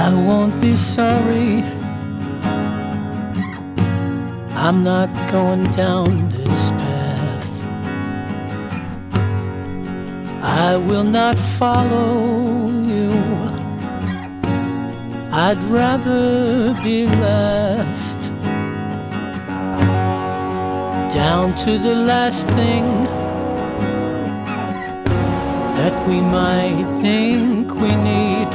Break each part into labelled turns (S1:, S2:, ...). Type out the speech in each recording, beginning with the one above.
S1: I won't be sorry. I'm not going down this path. I will not follow you. I'd rather be last, down to the last thing that we might think we need,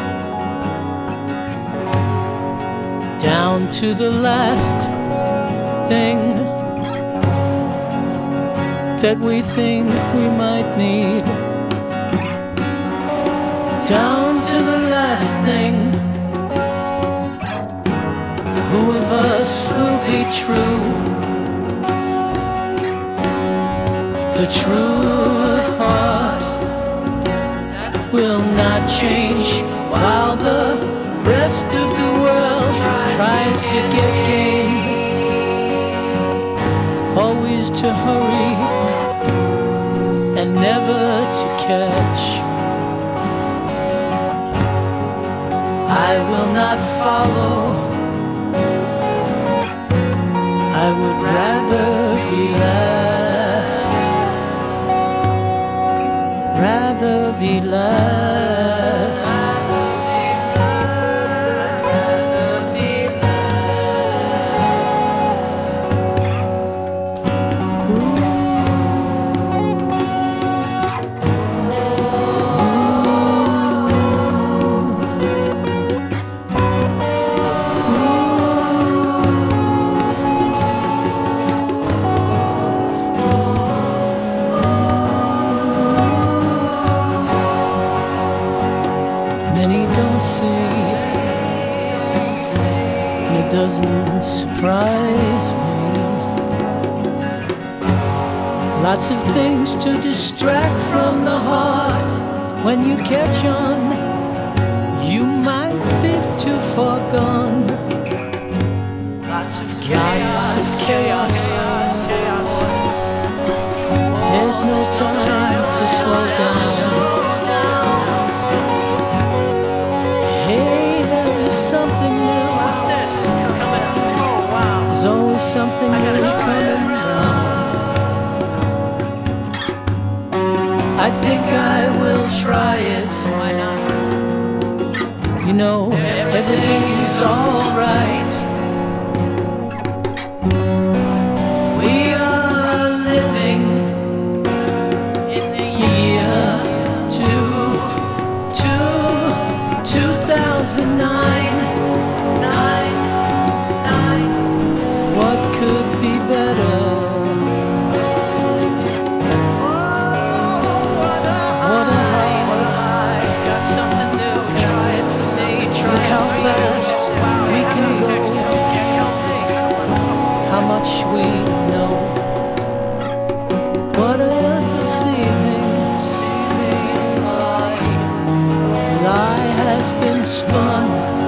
S1: down to the last thing that we think we might need, down to the last thing. Who of us will be true? The true of heart will not change while the rest of the world tries to get gain. Always to hurry and never to catch. I will not follow. I would rather be last, rather be last. Many don't see, and it doesn't surprise me. Lots of things to distract from the heart. When you catch on, you might be too far gone. Lots of chaos. There's no time to slow down. Something new.
S2: What's this? Coming up. Oh, wow.
S1: There's always something new coming around. I think I will try it.
S2: Why not?
S1: You know, everything's alright. We are living in the year 2009. What could be better? What a high.
S2: Got something new. Try it for me.
S1: Look how fast we can go. How much we know. What a deceiving lie has been spun.